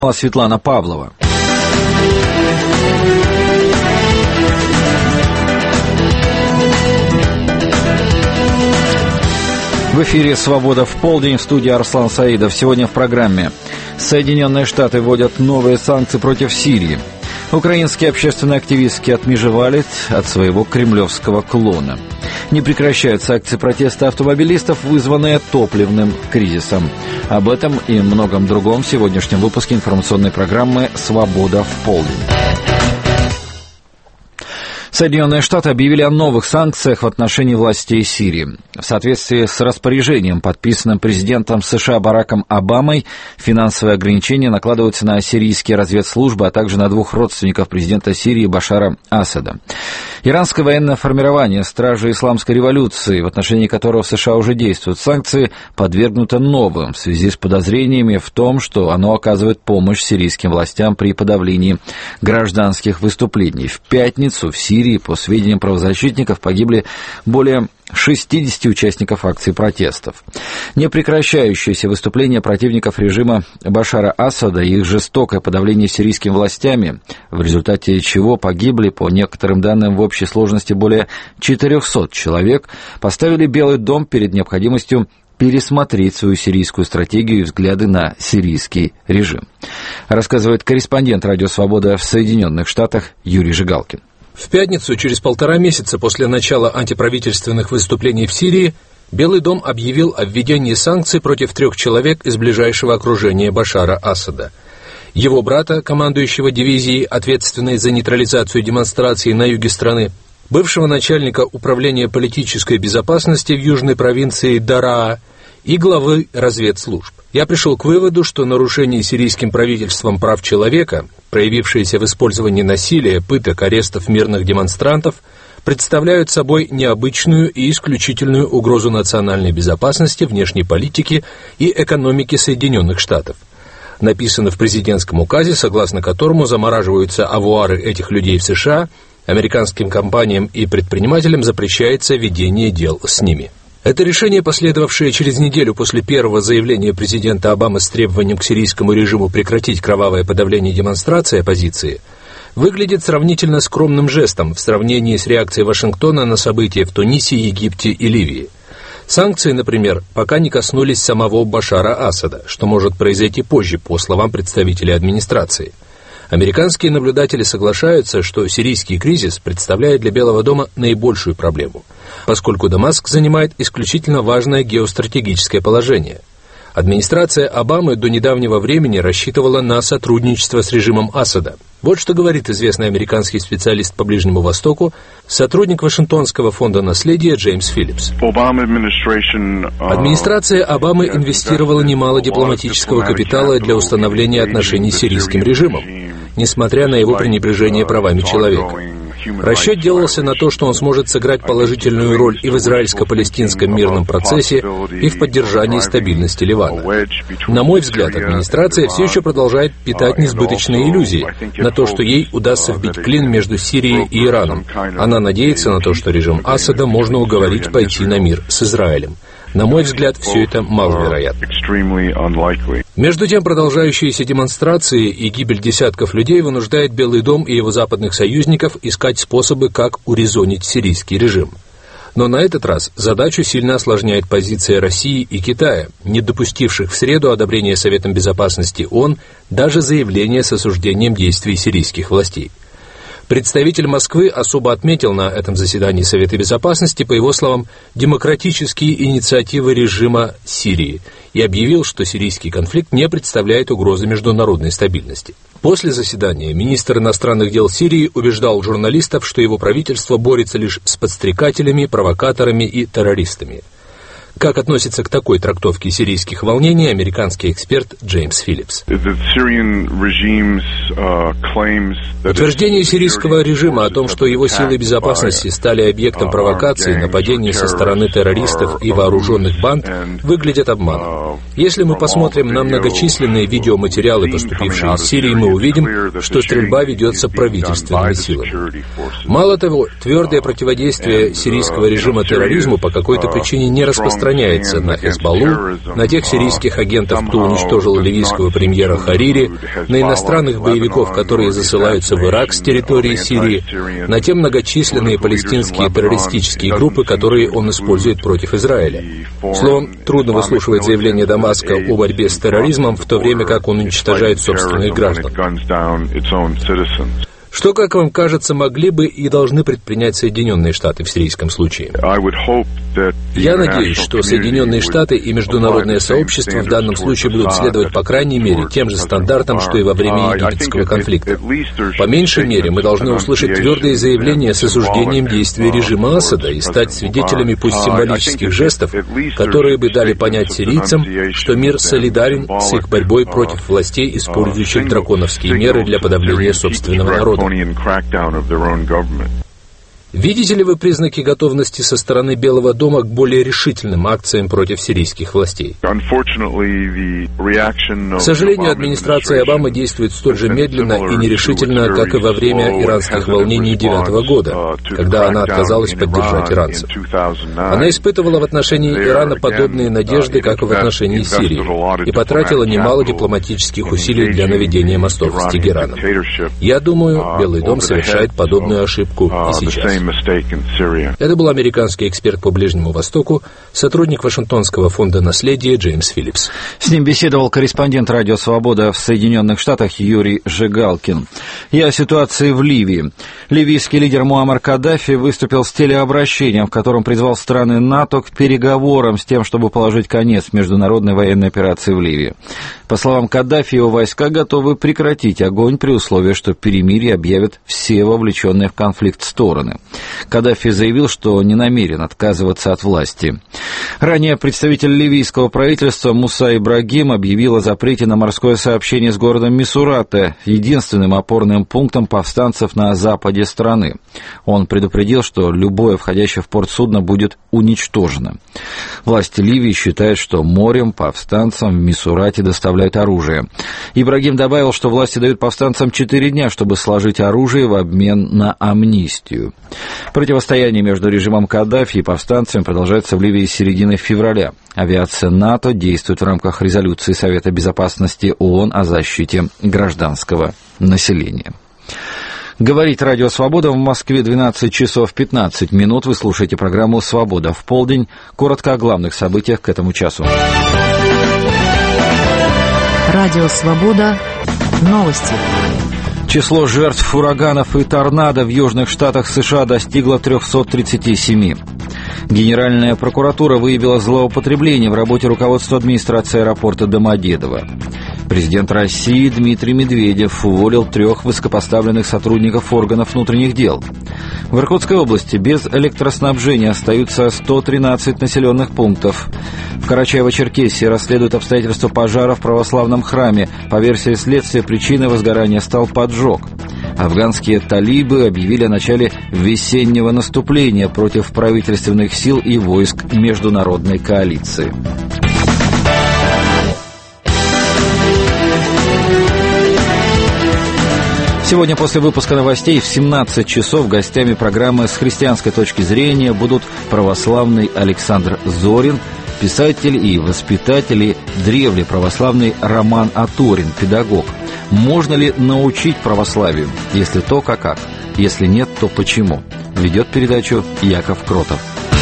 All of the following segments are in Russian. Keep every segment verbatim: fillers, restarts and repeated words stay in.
Светлана Павлова. В эфире «Свобода в полдень», в студии Арслан Саидов. Сегодня в программе: Соединенные Штаты вводят новые санкции против Сирии. Украинские общественные активистки отмежевали от своего кремлевского клона. Не прекращаются акции протеста автомобилистов, вызванные топливным кризисом. Об этом и многом другом в сегодняшнем выпуске информационной программы «Свобода в полдень». Соединенные Штаты объявили о новых санкциях в отношении властей Сирии. В соответствии с распоряжением, подписанным президентом США Бараком Обамой, финансовые ограничения накладываются на сирийские разведслужбы, а также на двух родственников президента Сирии Башара Асада. Иранское военное формирование «Стражи Исламской революции», в отношении которого в США уже действуют санкции, подвергнуто новым в связи с подозрениями в том, что оно оказывает помощь сирийским властям при подавлении гражданских выступлений. В пятницу в Сирии, по сведениям правозащитников, погибли более шестьдесят участников акций протестов. Непрекращающиеся выступления противников режима Башара Асада и их жестокое подавление сирийскими властями, в результате чего погибли, по некоторым данным, в общей сложности более четырехсот человек, поставили Белый дом перед необходимостью пересмотреть свою сирийскую стратегию и взгляды на сирийский режим. Рассказывает корреспондент «Радио Свобода» в Соединенных Штатах Юрий Жигалкин. В пятницу, через полтора месяца после начала антиправительственных выступлений в Сирии, Белый дом объявил о введении санкций против трех человек из ближайшего окружения Башара Асада. Его брата, командующего дивизией, ответственной за нейтрализацию демонстраций на юге страны, бывшего начальника управления политической безопасности в южной провинции Дараа и главы разведслужб. Я пришел к выводу, что нарушение сирийским правительством прав человека, проявившиеся в использовании насилия, пыток, арестов мирных демонстрантов, представляют собой необычную и исключительную угрозу национальной безопасности, внешней политики и экономики Соединенных Штатов. Написано в президентском указе, согласно которому замораживаются авуары этих людей в США, американским компаниям и предпринимателям запрещается ведение дел с ними. Это решение, последовавшее через неделю после первого заявления президента Обамы с требованием к сирийскому режиму прекратить кровавое подавление демонстраций оппозиции, выглядит сравнительно скромным жестом в сравнении с реакцией Вашингтона на события в Тунисе, Египте и Ливии. Санкции, например, пока не коснулись самого Башара Асада, что может произойти позже, по словам представителей администрации. Американские наблюдатели соглашаются, что сирийский кризис представляет для Белого дома наибольшую проблему, поскольку Дамаск занимает исключительно важное геостратегическое положение. Администрация Обамы до недавнего времени рассчитывала на сотрудничество с режимом Асада. Вот что говорит известный американский специалист по Ближнему Востоку, сотрудник Вашингтонского фонда наследия Джеймс Филлипс. Администрация Обамы инвестировала немало дипломатического капитала для установления отношений с сирийским режимом, несмотря на его пренебрежение правами человека. Расчет делался на то, что он сможет сыграть положительную роль и в израильско-палестинском мирном процессе, и в поддержании стабильности Ливана. На мой взгляд, администрация все еще продолжает питать несбыточные иллюзии на то, что ей удастся вбить клин между Сирией и Ираном. Она надеется на то, что режим Асада можно уговорить пойти на мир с Израилем. На мой взгляд, все это маловероятно. Между тем, продолжающиеся демонстрации и гибель десятков людей вынуждает Белый дом и его западных союзников искать способы, как урезонить сирийский режим. Но на этот раз задачу сильно осложняет позиция России и Китая, не допустивших в среду одобрения Советом Безопасности ООН даже заявления с осуждением действий сирийских властей. Представитель Москвы особо отметил на этом заседании Совета Безопасности, по его словам, демократические инициативы режима Сирии и объявил, что сирийский конфликт не представляет угрозы международной стабильности. После заседания министр иностранных дел Сирии убеждал журналистов, что его правительство борется лишь с подстрекателями, провокаторами и террористами. Как относится к такой трактовке сирийских волнений американский эксперт Джеймс Филлипс? Утверждение сирийского режима о том, что его силы безопасности стали объектом провокаций, нападений со стороны террористов и вооруженных банд, выглядят обманом. Если мы посмотрим на многочисленные видеоматериалы, поступившие из Сирии, мы увидим, что стрельба ведется правительственными силами. Мало того, твердое противодействие сирийского режима терроризму по какой-то причине не распространяется распространяется на Хезболлу, на тех сирийских агентов, кто уничтожил ливийского премьера Харири, на иностранных боевиков, которые засылаются в Ирак с территории Сирии, на те многочисленные палестинские террористические группы, которые он использует против Израиля. Словом, трудно выслушивать заявление Дамаска о борьбе с терроризмом, в то время как он уничтожает собственных граждан. Что, как вам кажется, могли бы и должны предпринять Соединенные Штаты в сирийском случае? Я надеюсь, что Соединенные Штаты и международное сообщество в данном случае будут следовать, по крайней мере, тем же стандартам, что и во время египетского конфликта. По меньшей мере, мы должны услышать твердые заявления с осуждением действий режима Асада и стать свидетелями пусть символических жестов, которые бы дали понять сирийцам, что мир солидарен с их борьбой против властей, использующих драконовские меры для подавления собственного народа. Видите ли вы признаки готовности со стороны Белого дома к более решительным акциям против сирийских властей? К сожалению, администрация Обамы действует столь же медленно и нерешительно, как и во время иранских волнений девятого года, когда она отказалась поддержать иранцев. Она испытывала в отношении Ирана подобные надежды, как и в отношении Сирии, и потратила немало дипломатических усилий для наведения мостов с Тегераном. Я думаю, Белый дом совершает подобную ошибку и сейчас. Это был американский эксперт по Ближнему Востоку, сотрудник Вашингтонского фонда наследия Джеймс Филлипс. С ним беседовал корреспондент «Радио Свобода» в Соединенных Штатах Юрий Жигалкин. И о ситуации в Ливии. Ливийский лидер Муаммар Каддафи выступил с телеобращением, в котором призвал страны НАТО к переговорам с тем, чтобы положить конец международной военной операции в Ливии. По словам Каддафи, его войска готовы прекратить огонь при условии, что перемирие объявят все вовлеченные в конфликт стороны. Каддафи заявил, что не намерен отказываться от власти. Ранее представитель ливийского правительства Муса Ибрагим объявил о запрете на морское сообщение с городом Мисурата, единственным опорным пунктом повстанцев на западе страны. Он предупредил, что любое входящее в порт судно будет уничтожено. Власти Ливии считают, что морем повстанцам в Мисурате доставляют оружие. Ибрагим добавил, что власти дают повстанцам четыре дня, чтобы сложить оружие в обмен на амнистию. Противостояние между режимом Каддафи и повстанцами продолжается в Ливии с середины февраля. Авиация НАТО действует в рамках резолюции Совета Безопасности ООН о защите гражданского населения. Говорит Радио Свобода, в Москве двенадцать часов пятнадцать минут. Вы слушаете программу «Свобода в полдень». Коротко о главных событиях к этому часу. Радио Свобода. Новости. Число жертв ураганов и торнадо в южных штатах США достигло триста тридцать семь. Генеральная прокуратура выявила злоупотребление в работе руководства администрации аэропорта Домодедово. Президент России Дмитрий Медведев уволил трех высокопоставленных сотрудников органов внутренних дел. В Иркутской области без электроснабжения остаются сто тринадцать населенных пунктов. В Карачаево-Черкесии расследуют обстоятельства пожара в православном храме. По версии следствия, причиной возгорания стал поджог. Афганские талибы объявили о начале весеннего наступления против правительственных сил и войск международной коалиции. Сегодня после выпуска новостей в семнадцать часов гостями программы «С христианской точки зрения» будут православный Александр Зорин, писатель и воспитатель, и древний православный Роман Аторин, педагог. Можно ли научить православию? Если то, то как? Если нет, то почему? Ведет передачу Яков Кротов.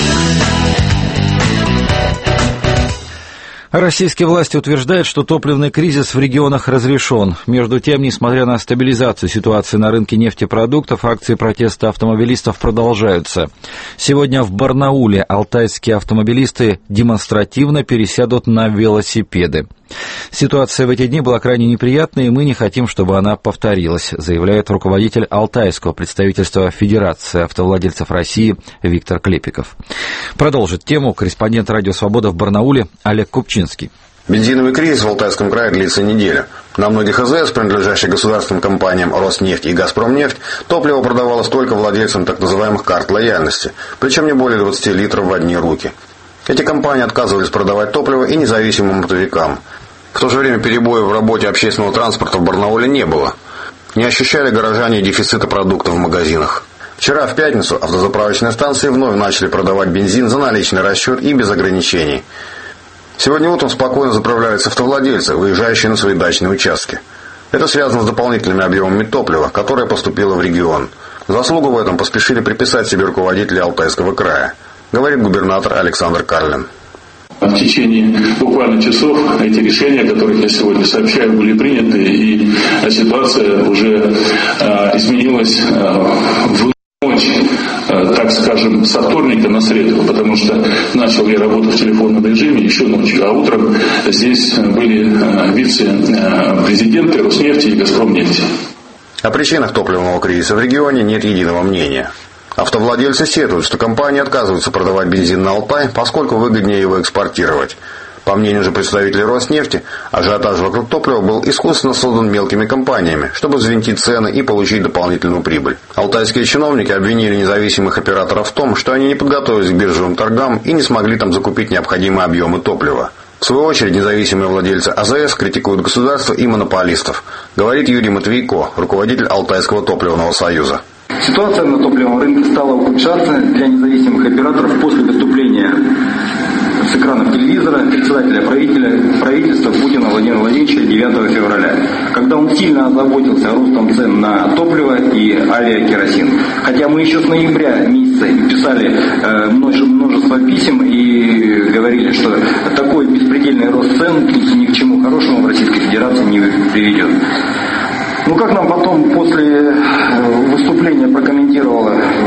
Российские власти утверждают, что топливный кризис в регионах разрешен. Между тем, несмотря на стабилизацию ситуации на рынке нефтепродуктов, акции протеста автомобилистов продолжаются. Сегодня в Барнауле алтайские автомобилисты демонстративно пересядут на велосипеды. Ситуация в эти дни была крайне неприятной, и мы не хотим, чтобы она повторилась, заявляет руководитель алтайского представительства Федерации автовладельцев России Виктор Клепиков. Продолжит тему корреспондент «Радио Свобода» в Барнауле Олег Купчинский. Бензиновый кризис в Алтайском крае длится неделю. На многих АЗС, принадлежащих государственным компаниям «Роснефть» и «Газпромнефть», топливо продавалось только владельцам так называемых карт лояльности, причем не более двадцати литров в одни руки. Эти компании отказывались продавать топливо и независимым оптовикам. В то же время перебоев в работе общественного транспорта в Барнауле не было. Не ощущали горожане дефицита продуктов в магазинах. Вчера в пятницу автозаправочные станции вновь начали продавать бензин за наличный расчет и без ограничений. Сегодня утром спокойно заправляются автовладельцы, выезжающие на свои дачные участки. Это связано с дополнительными объемами топлива, которое поступило в регион. Заслугу в этом поспешили приписать себе руководители Алтайского края, говорит губернатор Александр Карлин. В течение буквально часов эти решения, о которых я сегодня сообщаю, были приняты, и ситуация уже э, изменилась э, в ночь, э, так скажем, со вторника на среду, потому что начал я работу в телефонном режиме еще ночью, а утром здесь были э, вице-президенты Роснефти и Газпромнефти. О причинах топливного кризиса в регионе нет единого мнения. Автовладельцы сетуют, что компании отказываются продавать бензин на Алтай, поскольку выгоднее его экспортировать. По мнению же представителей Роснефти, ажиотаж вокруг топлива был искусственно создан мелкими компаниями, чтобы взвинтить цены и получить дополнительную прибыль. Алтайские чиновники обвинили независимых операторов в том, что они не подготовились к биржевым торгам и не смогли там закупить необходимые объемы топлива. В свою очередь, независимые владельцы АЗС критикуют государство и монополистов, говорит Юрий Матвейко, руководитель Алтайского топливного союза. Ситуация на топливном рынке стала ухудшаться для независимых операторов после выступления с экранов телевизора председателя правителя, правительства Путина Владимира Владимировича девятого февраля, когда он сильно озаботился ростом цен на топливо и авиакеросин. Хотя мы еще с ноября месяца писали э, множество писем и говорили, что такой беспредельный рост цен ни к чему хорошему в Российской Федерации не приведет. Ну, как нам потом после выступления прокомментировал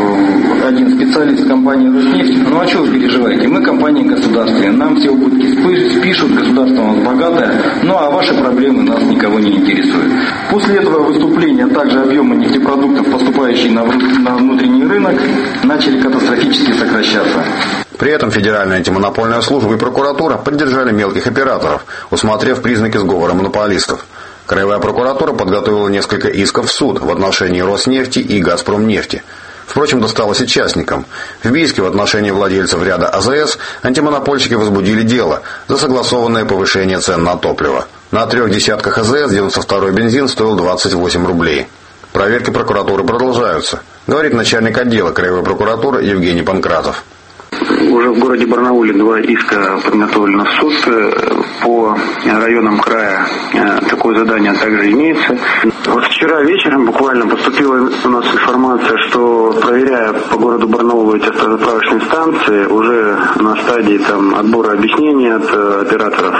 один специалист компании «Роснефть», ну а что вы переживаете, мы компания государственная, нам все убытки спишут, государство у нас богатое, ну а ваши проблемы нас никого не интересуют. После этого выступления также объемы нефтепродуктов, поступающие на внутренний рынок, начали катастрофически сокращаться. При этом Федеральная антимонопольная служба и прокуратура поддержали мелких операторов, усмотрев признаки сговора монополистов. Краевая прокуратура подготовила несколько исков в суд в отношении Роснефти и Газпромнефти. Впрочем, досталось и частникам. В Бийске в отношении владельцев ряда АЗС антимонопольщики возбудили дело за согласованное повышение цен на топливо. На трех десятках АЗС девяносто второй бензин стоил двадцать восемь рублей. Проверки прокуратуры продолжаются, говорит начальник отдела Краевой прокуратуры Евгений Панкратов. Уже в городе Барнауле два иска подготовлено в суд. По районам края такое задание также имеется. Вот вчера вечером буквально поступила у нас информация, что, проверяя по городу Барнаулу эти автозаправочные станции, уже на стадии там отбора объяснений от операторов,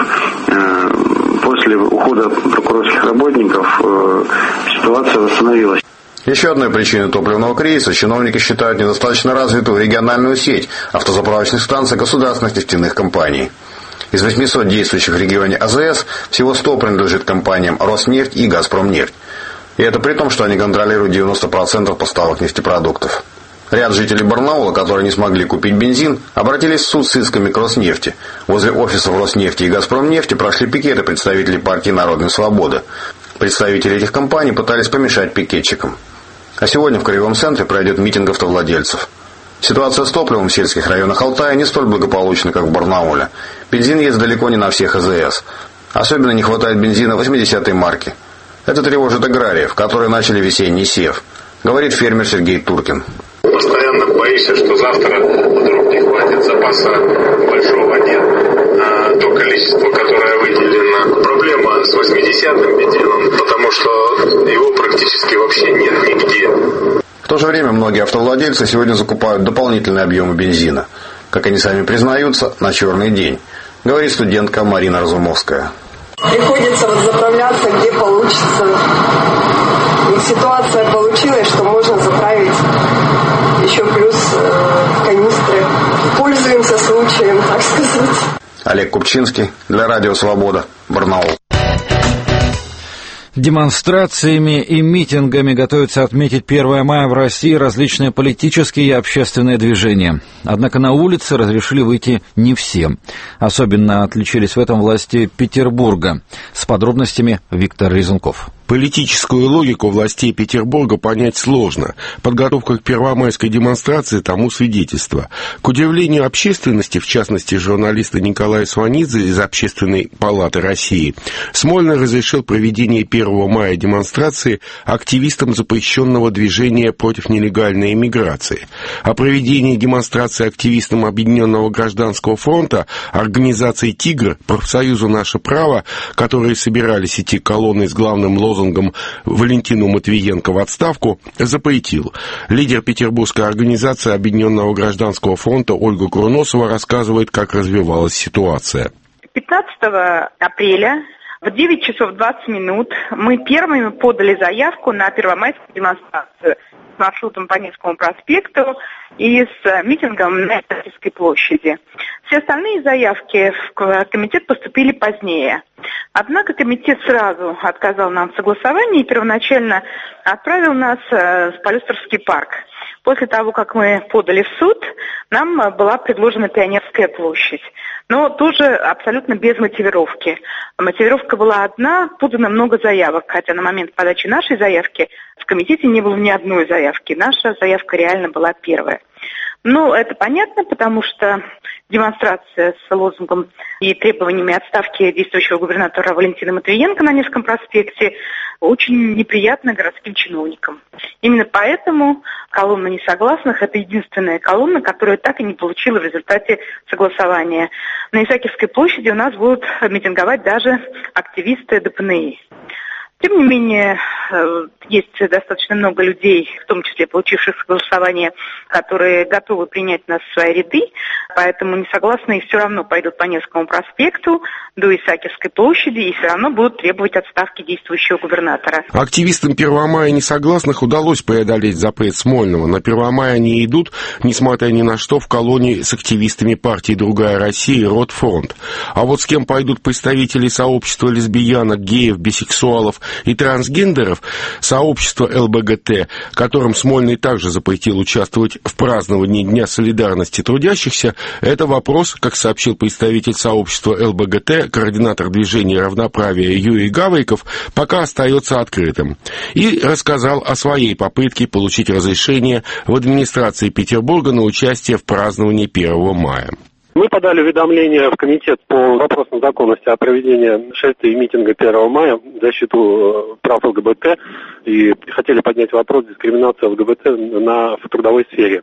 после ухода прокурорских работников ситуация восстановилась. Еще одной причиной топливного кризиса чиновники считают недостаточно развитую региональную сеть автозаправочных станций государственных нефтяных компаний. Из восьмисот действующих в регионе АЗС всего сто принадлежит компаниям Роснефть и Газпромнефть. И это при том, что они контролируют девяносто процентов поставок нефтепродуктов. Ряд жителей Барнаула, которые не смогли купить бензин, обратились в суд с исками к Роснефти. Возле офисов Роснефти и Газпромнефти прошли пикеты представителей партии «Народная свобода». Представители этих компаний пытались помешать пикетчикам. А сегодня в Краевом центре пройдет митинг автовладельцев. Ситуация с топливом в сельских районах Алтая не столь благополучна, как в Барнауле. Бензин есть далеко не на всех АЗС. Особенно не хватает бензина восьмидесятой марки. Это тревожит аграриев, которые начали весенний сев, говорит фермер Сергей Туркин. Постоянно боишься, что завтра вдруг не хватит, запаса большого нет. А то количество, которое выделено, проблема с восьмидесятым бензином, потому что его практически вообще нет нигде. В то же время многие автовладельцы сегодня закупают дополнительные объемы бензина. Как они сами признаются, на черный день, говорит студентка Марина Разумовская. Приходится вот заправляться, где получится. И ситуация получилась, что можно заправить еще плюс э, канистры. Пользуемся случаем, так сказать. Олег Купчинский для Радио Свобода, Барнаул. Демонстрациями и митингами готовятся отметить первое мая в России различные политические и общественные движения. Однако на улицы разрешили выйти не всем. Особенно отличились в этом власти Петербурга. С подробностями Виктор Резунков. Политическую логику властей Петербурга понять сложно. Подготовка к первомайской демонстрации тому свидетельство. К удивлению общественности, в частности журналиста Николая Сванидзе из Общественной палаты России, Смольный разрешил проведение первого мая демонстрации активистам запрещенного движения против нелегальной иммиграции. О проведении демонстрации активистам Объединенного гражданского фронта, организации «Тигр», профсоюзу «Наше право», которые собирались идти колонной с главным лозунгом «Валентину Матвиенко в отставку», запретил. Лидер петербургской организации Объединенного гражданского фронта Ольга Курносова рассказывает, как развивалась ситуация. пятнадцатого апреля в девять часов двадцать минут мы первыми подали заявку на первомайскую демонстрацию с маршрутом по Невскому проспекту и с митингом на Исаакиевской площади. Все остальные заявки в комитет поступили позднее. Однако комитет сразу отказал нам в согласовании и первоначально отправил нас в Палестровский парк. После того, как мы подали в суд, нам была предложена Пионерская площадь. Но тоже абсолютно без мотивировки. Мотивировка была одна, подано много заявок, хотя на момент подачи нашей заявки в комитете не было ни одной заявки. Наша заявка реально была первая. Ну, это понятно, потому что демонстрация с лозунгом и требованиями отставки действующего губернатора Валентина Матвиенко на Невском проспекте очень неприятна городским чиновникам. Именно поэтому колонна несогласных – это единственная колонна, которая так и не получила в результате согласования. На Исаакиевской площади у нас будут митинговать даже активисты ДПНИ. Тем не менее, есть достаточно много людей, в том числе получивших согласование, которые готовы принять нас в свои ряды, поэтому несогласные все равно пойдут по Невскому проспекту до Исаакиевской площади и все равно будут требовать отставки действующего губернатора. Активистам Первомая несогласных удалось преодолеть запрет Смольного. На Первомай они идут, несмотря ни на что, в колонии с активистами партии «Другая Россия» и «Ротфронт». А вот с кем пойдут представители сообщества лесбиянок, геев, бисексуалов и трансгендеров, сообщество ЛГБТ, которым Смольный также запретил участвовать в праздновании Дня солидарности трудящихся, это вопрос, как сообщил представитель сообщества ЛГБТ, координатор движения равноправия Юрий Гавриков, пока остается открытым. И рассказал о своей попытке получить разрешение в администрации Петербурга на участие в праздновании первого мая. Мы подали уведомление в комитет по вопросам законности о проведении шествия и митинга первого мая в защиту прав ЛГБТ и хотели поднять вопрос дискриминации ЛГБТ на, в трудовой сфере.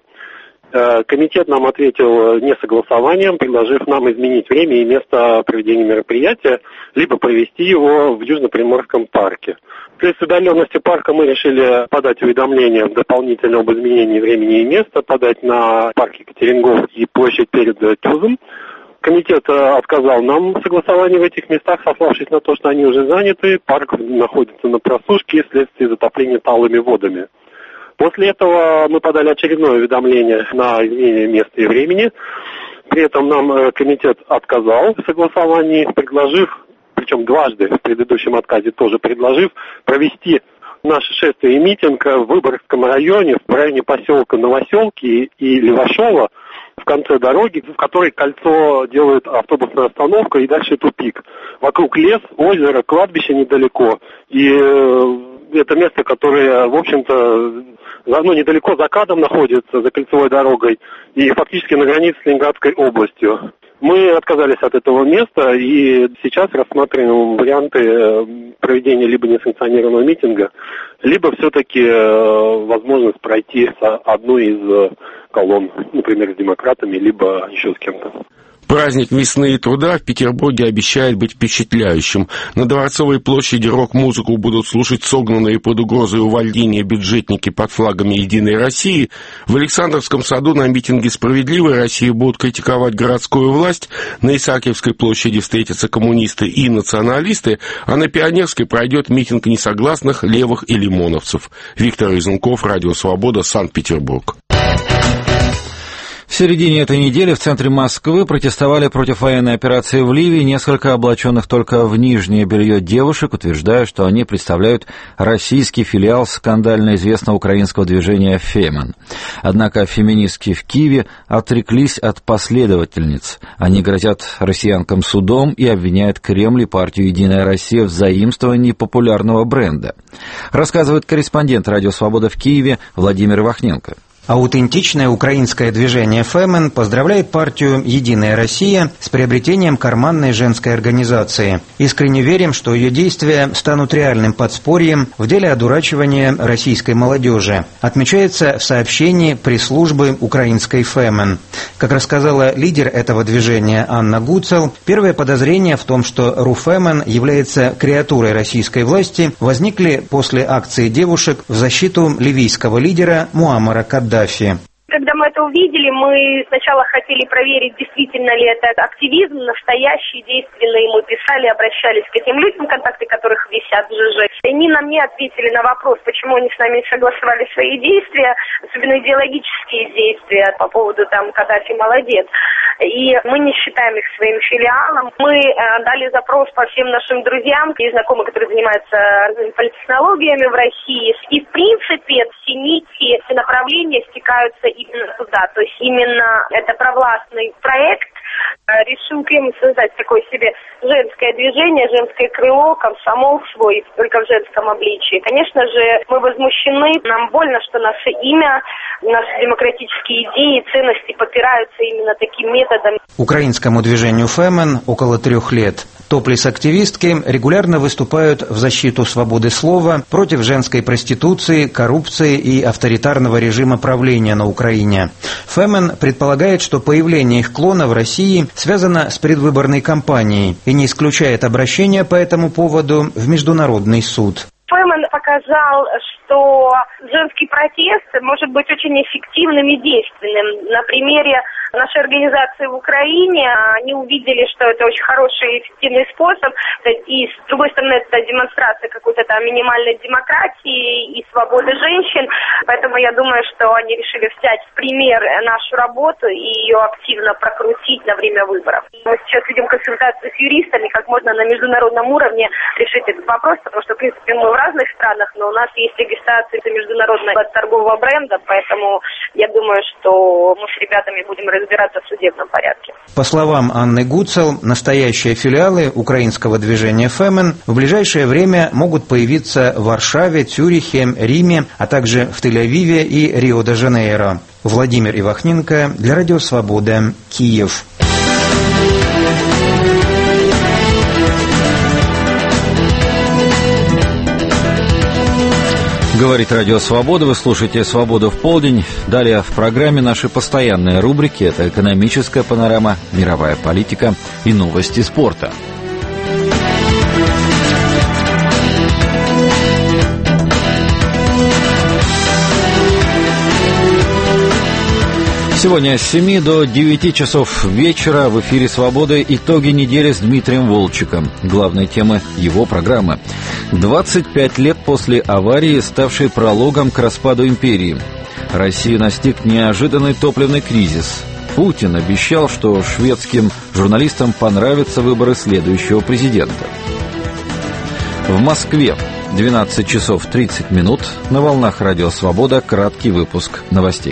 Комитет нам ответил несогласованием, предложив нам изменить время и место проведения мероприятия, либо провести его в Южно-Приморском парке. Вследствие удаленности парка мы решили подать уведомление дополнительно об изменении времени и места, подать на парк Екатерингов и площадь перед Тюзом. Комитет отказал нам в согласовании в этих местах, сославшись на то, что они уже заняты, парк находится на просушке вследствие затопления талыми водами. После этого мы подали очередное уведомление на изменение места и времени. При этом нам комитет отказал в согласовании, предложив, причем дважды в предыдущем отказе тоже предложив, провести наше шествие и митинг в Выборгском районе, в районе поселка Новоселки и Левашова, в конце дороги, в которой кольцо делает автобусная остановка и дальше тупик. Вокруг лес, озеро, кладбище недалеко. И это место, которое, в общем-то, ну, недалеко за КАДом находится, за кольцевой дорогой, и фактически на границе с Ленинградской областью. Мы отказались от этого места и сейчас рассматриваем варианты проведения либо несанкционированного митинга, либо все-таки возможность пройти одну из колонн, например, с демократами, либо еще с кем-то. Праздник весны и труда в Петербурге обещает быть впечатляющим. На Дворцовой площади рок-музыку будут слушать согнанные под угрозой увольнения бюджетники под флагами «Единой России». В Александровском саду на митинге «Справедливой России» будут критиковать городскую власть. На Исаакиевской площади встретятся коммунисты и националисты, а на Пионерской пройдет митинг несогласных, левых и лимоновцев. Виктор Изунков, Радио Свобода, Санкт-Петербург. середине этой недели в центре Москвы протестовали против военной операции в Ливии несколько облаченных только в нижнее белье девушек, утверждая, что они представляют российский филиал скандально известного украинского движения «Феман». Однако феминистки в Киеве отреклись от последовательниц. Они грозят россиянкам судом и обвиняют Кремль и партию «Единая Россия» в заимствовании популярного бренда. Рассказывает корреспондент «Радио Свобода» в Киеве Владимир Ивахненко. Аутентичное украинское движение «Фемен» поздравляет партию «Единая Россия» с приобретением карманной женской организации. Искренне верим, что ее действия станут реальным подспорьем в деле одурачивания российской молодежи, отмечается в сообщении пресс-службы украинской «Фемен». Как рассказала лидер этого движения Анна Гуцел, первые подозрения в том, что РУФемен является креатурой российской власти, возникли после акции девушек в защиту ливийского лидера Муаммара Каддафи. Когда мы это увидели, мы сначала хотели проверить, действительно ли это активизм, настоящий, действенный. Мы писали, обращались к этим людям, контакты которых висят в ЖЖ. И они нам не ответили на вопрос, почему они с нами не согласовали свои действия, особенно идеологические действия по поводу там Каддафи молодец. И мы не считаем их своим филиалом. Мы э, дали запрос по всем нашим друзьям и знакомым, которые занимаются политтехнологиями в России. И, в принципе, все нити, все направления стекаются именно туда. То есть именно это провластный проект э, решил Кремль создать такое себе женское движение, женское крыло, комсомол свой, только в женском обличии. Конечно же, мы возмущены, нам больно, что наше имя, наши демократические идеи, ценности попираются именно таким методом. Украинскому движению «Фемен» около трех лет. Топлес-активистки регулярно выступают в защиту свободы слова, против женской проституции, коррупции и авторитарного режима правления на Украине. «Фемен» предполагает, что появление их клона в России связано с предвыборной кампанией и не исключает обращения по этому поводу в Международный суд. Фемен показал, что женский протест может быть очень эффективным и действенным. На примере нашей организации в Украине они увидели, что это очень хороший и эффективный способ. И, с другой стороны, это демонстрация какой-то там минимальной демократии и свободы женщин. Поэтому я думаю, что они решили взять в пример нашу работу и ее активно прокрутить на время выборов. Мы сейчас ведем консультации с юристами, как можно на международном уровне решить этот вопрос, потому что, в принципе, мы в разных странах, но у нас есть регистрация международного торгового бренда, поэтому я думаю, что мы с ребятами будем разбираться в судебном порядке. По словам Анны Гуцел, настоящие филиалы украинского движения «Фемен» в ближайшее время могут появиться в Варшаве, Цюрихе, Риме, а также в Тель-Авиве и Рио-де-Жанейро. Владимир Ивахненко для Радио Свобода, Киев. Говорит Радио Свобода, вы слушаете «Свободу в полдень». Далее в программе наши постоянные рубрики – это экономическая панорама, мировая политика и новости спорта. Сегодня с семи до девяти часов вечера в эфире «Свободы» итоги недели с Дмитрием Волчиком. Главные темы его программы. двадцать пять лет после аварии, ставшей прологом к распаду империи. Россию настиг неожиданный топливный кризис. Путин обещал, что шведским журналистам понравятся выборы следующего президента. В Москве двенадцать часов тридцать минут. На волнах Радио Свобода краткий выпуск новостей.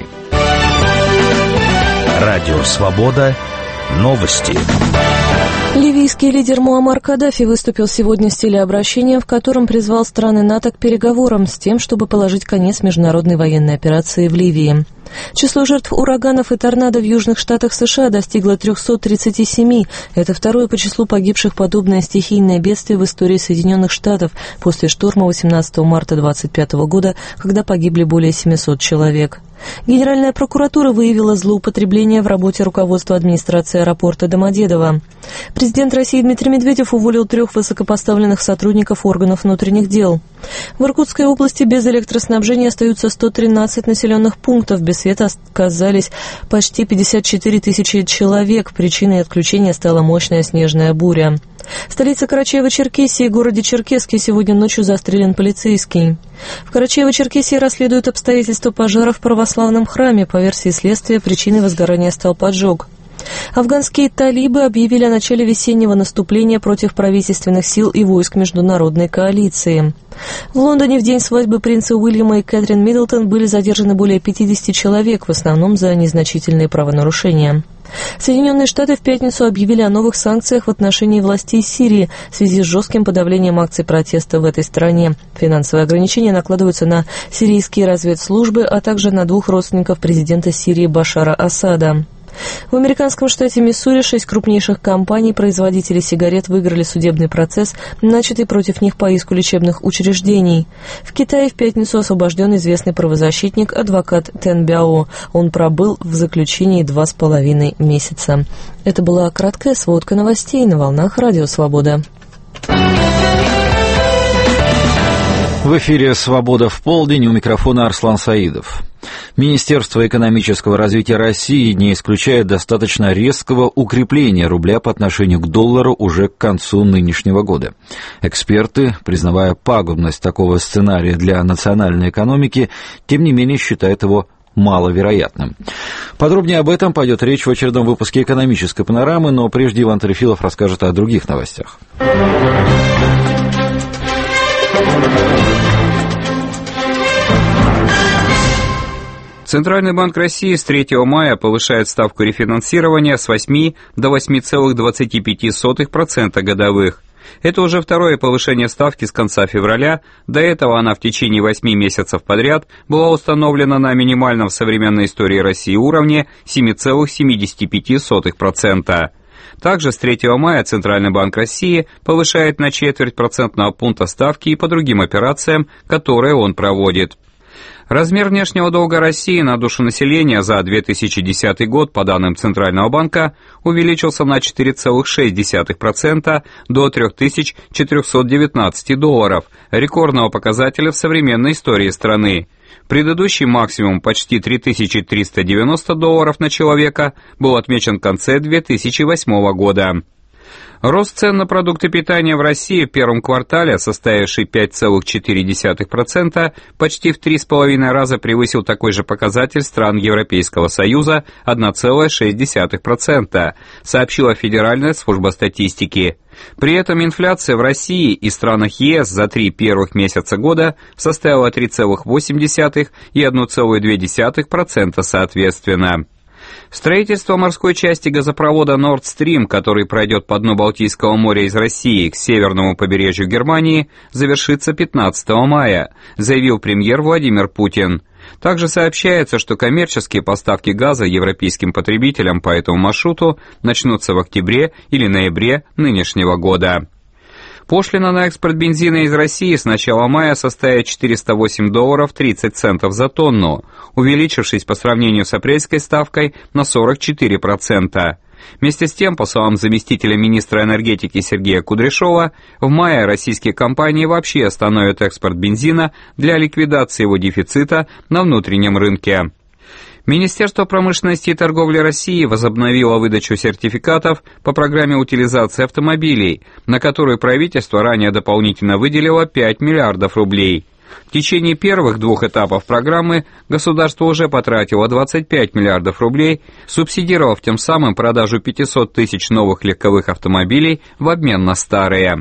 Радио Свобода. Новости. Ливийский лидер Муаммар Каддафи выступил сегодня с телеобращением, в котором призвал страны НАТО к переговорам с тем, чтобы положить конец международной военной операции в Ливии. Число жертв ураганов и торнадо в южных штатах США достигло триста тридцать семь. Это второе по числу погибших подобное стихийное бедствие в истории Соединенных Штатов после шторма восемнадцатого марта двадцать пятого года, когда погибли более семисот человек. Генеральная прокуратура выявила злоупотребление в работе руководства администрации аэропорта Домодедово. Президент России Дмитрий Медведев уволил трех высокопоставленных сотрудников органов внутренних дел. В Иркутской области без электроснабжения остаются сто тринадцать населенных пунктов, без света оказались почти пятьдесят четыре тысячи человек. Причиной отключения стала мощная снежная буря. В столице Карачаево-Черкесии, городе Черкесске, сегодня ночью застрелен полицейский. В Карачаево-Черкесии расследуют обстоятельства пожара в православном храме. По версии следствия, причиной возгорания стал поджог. Афганские талибы объявили о начале весеннего наступления против правительственных сил и войск международной коалиции. В Лондоне в день свадьбы принца Уильяма и Кэтрин Миддлтон были задержаны более пятидесяти человек, в основном за незначительные правонарушения. Соединенные Штаты в пятницу объявили о новых санкциях в отношении властей Сирии в связи с жестким подавлением акций протеста в этой стране. Финансовые ограничения накладываются на сирийские разведслужбы, а также на двух родственников президента Сирии Башара Асада. В американском штате Миссури шесть крупнейших компаний-производителей сигарет выиграли судебный процесс, начатый против них по иску лечебных учреждений. В Китае в пятницу освобожден известный правозащитник, адвокат Тэн Бяо. Он пробыл в заключении два с половиной месяца. Это была краткая сводка новостей на волнах Радио Свобода. В эфире «Свобода в полдень», у микрофона Арслан Саидов. Министерство экономического развития России не исключает достаточно резкого укрепления рубля по отношению к доллару уже к концу нынешнего года. Эксперты, признавая пагубность такого сценария для национальной экономики, тем не менее считают его маловероятным. Подробнее об этом пойдет речь в очередном выпуске «Экономической панорамы», но прежде Иван Трефилов расскажет о других новостях. Центральный банк России с третьего мая повышает ставку рефинансирования с восьми до восьми целых двадцати пяти сотых процента годовых. Это уже второе повышение ставки с конца февраля. До этого она в течение восьми месяцев подряд была установлена на минимальном в современной истории России уровне семь целых семьдесят пять сотых процента. Также с третьего мая Центральный банк России повышает на четверть процентного пункта ставки и по другим операциям, которые он проводит. Размер внешнего долга России на душу населения за две тысячи десятый год, по данным Центрального банка, увеличился на четыре целых шесть десятых процента до три тысячи четыреста девятнадцать долларов, рекордного показателя в современной истории страны. Предыдущий максимум, почти три тысячи триста девяносто долларов на человека, был отмечен в конце две тысячи восьмого года. Рост цен на продукты питания в России в первом квартале, составивший пять целых четыре десятых процента, почти в три с половиной раза превысил такой же показатель стран Европейского Союза один целых шесть десятых процента, сообщила Федеральная служба статистики. При этом инфляция в России и странах ЕС за три первых месяца года составила три целых восемь десятых и один целых две десятых процента соответственно. Строительство морской части газопровода Nord Stream, который пройдет по дну Балтийского моря из России к северному побережью Германии, завершится пятнадцатого мая, заявил премьер Владимир Путин. Также сообщается, что коммерческие поставки газа европейским потребителям по этому маршруту начнутся в октябре или ноябре нынешнего года. Пошлина на экспорт бензина из России с начала мая составит четыреста восемь долларов тридцать центов за тонну, увеличившись по сравнению с апрельской ставкой на сорок четыре процента. Вместе с тем, по словам заместителя министра энергетики Сергея Кудряшова, в мае российские компании вообще остановят экспорт бензина для ликвидации его дефицита на внутреннем рынке. Министерство промышленности и торговли России возобновило выдачу сертификатов по программе утилизации автомобилей, на которую правительство ранее дополнительно выделило пять миллиардов рублей. В течение первых двух этапов программы государство уже потратило двадцать пять миллиардов рублей, субсидировав тем самым продажу пятисот тысяч новых легковых автомобилей в обмен на старые.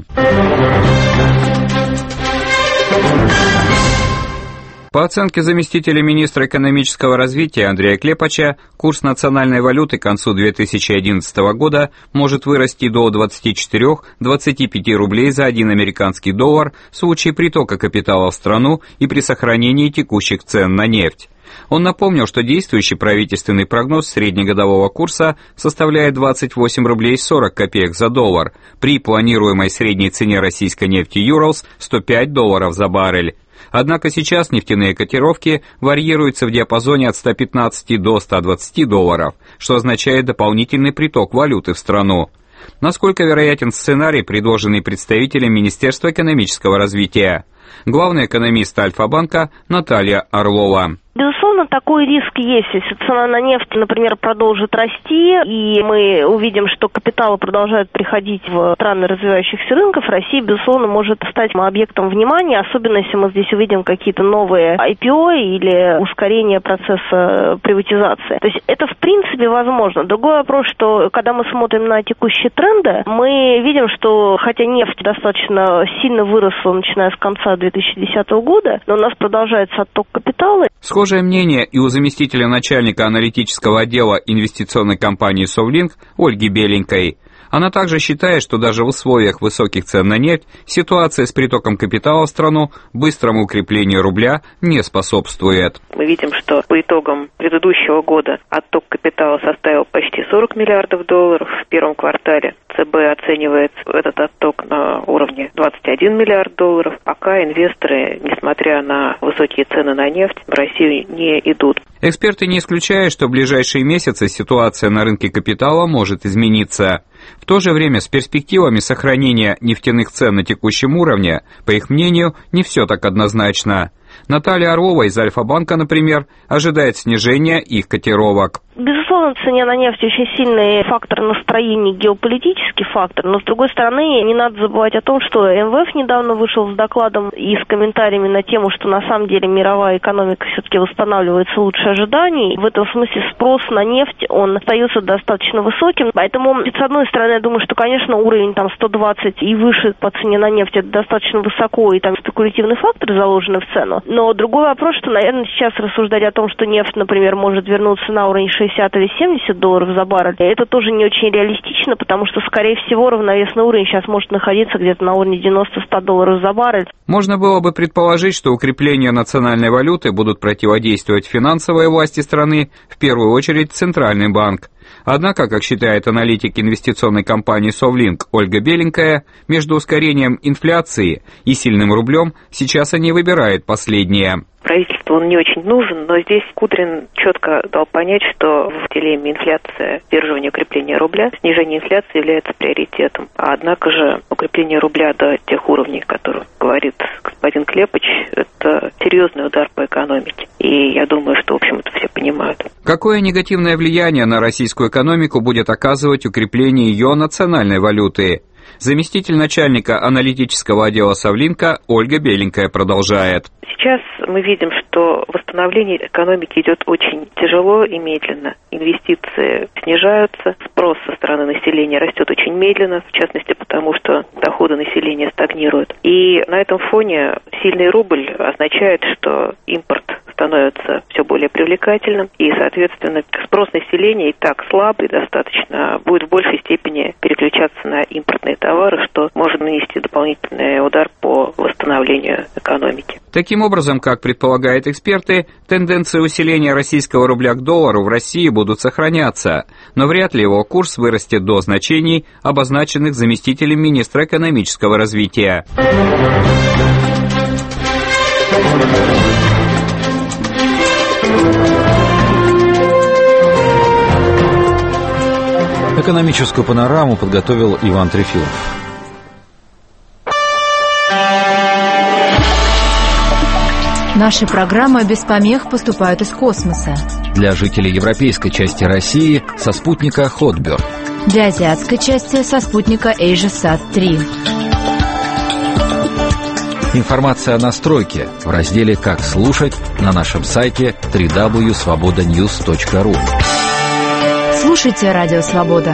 По оценке заместителя министра экономического развития Андрея Клепача, курс национальной валюты к концу две тысячи одиннадцатого года может вырасти до двадцати четырёх — двадцати пяти рублей за один американский доллар в случае притока капитала в страну и при сохранении текущих цен на нефть. Он напомнил, что действующий правительственный прогноз среднегодового курса составляет двадцать восемь рублей сорок копеек за доллар, при планируемой средней цене российской нефти Urals сто пять долларов за баррель. Однако сейчас нефтяные котировки варьируются в диапазоне от ста пятнадцати до ста двадцати долларов, что означает дополнительный приток валюты в страну. Насколько вероятен сценарий, предложенный представителем Министерства экономического развития? Главный экономист Альфа-банка Наталья Орлова. Безусловно, такой риск есть. Если цена на нефть, например, продолжит расти, и мы увидим, что капиталы продолжают приходить в страны развивающихся рынков, Россия, безусловно, может стать объектом внимания, особенно если мы здесь увидим какие-то новые ай пи о или ускорение процесса приватизации. То есть это, в принципе, возможно. Другой вопрос, что когда мы смотрим на текущие тренды, мы видим, что хотя нефть достаточно сильно выросла, начиная с конца две тысячи десятого года, но у нас продолжается отток капитала. Схожее мнение и у заместителя начальника аналитического отдела инвестиционной компании «Совлинк» Ольги Беленькой. Она также считает, что даже в условиях высоких цен на нефть ситуация с притоком капитала в страну быстрому укреплению рубля не способствует. Мы видим, что по итогам предыдущего года отток капитала составил почти сорок миллиардов долларов. В первом квартале ЦБ оценивает этот отток на уровне двадцать один миллиард долларов. Пока инвесторы, несмотря на высокие цены на нефть, в Россию не идут. Эксперты не исключают, что в ближайшие месяцы ситуация на рынке капитала может измениться. В то же время с перспективами сохранения нефтяных цен на текущем уровне, по их мнению, не все так однозначно. Наталья Орлова из Альфа-банка, например, ожидает снижения их котировок. Безусловно, в цене на нефть очень сильный фактор настроений, геополитический фактор, но, с другой стороны, не надо забывать о том, что эм вэ эф недавно вышел с докладом и с комментариями на тему, что на самом деле мировая экономика все-таки восстанавливается лучше ожиданий. В этом смысле спрос на нефть, он остается достаточно высоким, поэтому, с одной стороны, я думаю, что, конечно, уровень там сто двадцать и выше по цене на нефть, это достаточно высоко, и там спекулятивный фактор заложен в цену. Но другой вопрос, что, наверное, сейчас рассуждать о том, что нефть, например, может вернуться на уровень шестьдесят или семьдесят долларов за баррель, это тоже не очень реалистично, потому что, скорее всего, равновесный уровень сейчас может находиться где-то на уровне девяносто-сто долларов за баррель. Можно было бы предположить, что укреплению национальной валюты будут противодействовать финансовые власти страны, в первую очередь Центральный банк. Однако, как считает аналитик инвестиционной компании «Совлинк» Ольга Беленькая, между ускорением инфляции и сильным рублем сейчас они выбирают последнее. Правительству он не очень нужен, но здесь Кудрин четко дал понять, что в дилемме инфляция, сдерживание укрепления рубля, снижение инфляции является приоритетом. А однако же укрепление рубля до тех уровней, о которых говорит господин Клепыч, это серьезный удар по экономике. И я думаю, что, в общем, это все понимают. Какое негативное влияние на российскую экономику будет оказывать укрепление ее национальной валюты? Заместитель начальника аналитического отдела «Совлинка» Ольга Беленькая продолжает. Сейчас мы видим, что восстановление экономики идет очень тяжело и медленно. Инвестиции снижаются, спрос со стороны населения растет очень медленно, в частности потому, что доходы населения стагнируют. И на этом фоне сильный рубль означает, что импорт становится все более привлекательным, и, соответственно, спрос населения и так слаб, и достаточно будет в большей степени переключаться на импортные товары, что может нанести дополнительный удар по восстановлению экономики. Таким образом, как предполагают эксперты, тенденции усиления российского рубля к доллару в России будут сохраняться, но вряд ли его курс вырастет до значений, обозначенных заместителем министра экономического развития. Экономическую панораму подготовил Иван Трефилов. Наши программы без помех поступают из космоса. Для жителей европейской части России со спутника Хотберг. Для азиатской части со спутника AsiaSat три. Информация о настройке в разделе «Как слушать» на нашем сайте дабл ю дабл ю дабл ю точка свобода ньюс точка ру. Слушайте Радио Свобода.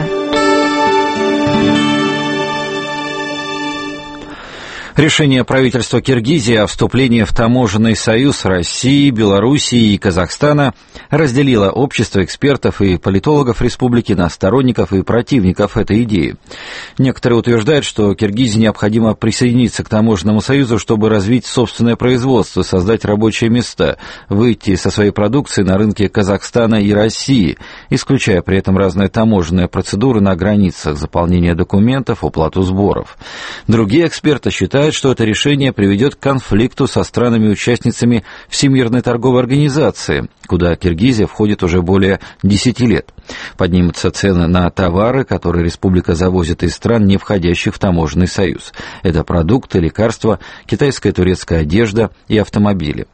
Решение правительства Киргизии о вступлении в таможенный союз России, Белоруссии и Казахстана разделило общество экспертов и политологов республики на сторонников и противников этой идеи. Некоторые утверждают, что Киргизии необходимо присоединиться к таможенному союзу, чтобы развить собственное производство, создать рабочие места, выйти со своей продукцией на рынки Казахстана и России, исключая при этом разные таможенные процедуры на границах, заполнение документов, уплату сборов. Другие эксперты считают, что это решение приведет к конфликту со странами-участницами Всемирной торговой организации, куда Киргизия входит уже более десяти лет. Поднимутся цены на товары, которые республика завозит из стран, не входящих в таможенный союз. Это продукты, лекарства, китайская и турецкая одежда и автомобили.